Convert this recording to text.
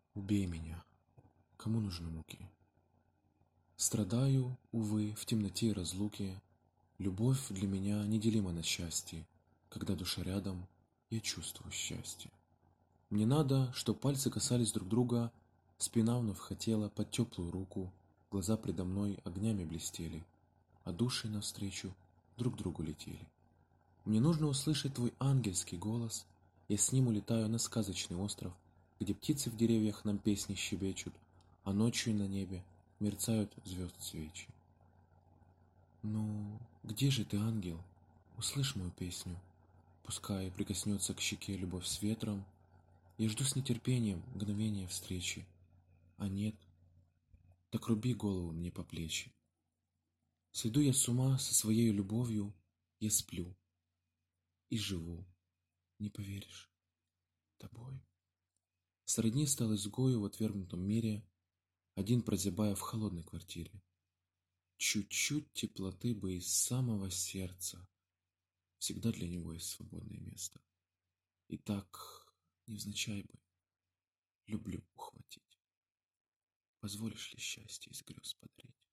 Убей меня, кому нужны муки? Страдаю, увы, в темноте и разлуке. Любовь для меня неделима на счастье. Когда душа рядом, я чувствую счастье. Мне надо, чтоб пальцы касались друг друга, спина вновь хотела под теплую руку, глаза предо мной огнями блестели, а души навстречу друг другу летели. Мне нужно услышать твой ангельский голос, я с ним улетаю на сказочный остров, где птицы в деревьях нам песни щебечут, а ночью на небе мерцают звезд свечи. Ну, где же ты, ангел? Услышь мою песню. Пускай прикоснется к щеке любовь с ветром. Я жду с нетерпением мгновения встречи. А нет, так руби голову мне по плечи. Сойду я с ума со своей любовью, я сплю и живу, не поверишь, тобой. Сродни стал изгою в отвергнутом мире, один прозябая в холодной квартире. Чуть-чуть теплоты бы из самого сердца, всегда для него есть свободное место. И так, невзначай бы, люблю ухватить. Позволишь ли счастье из грез подарить?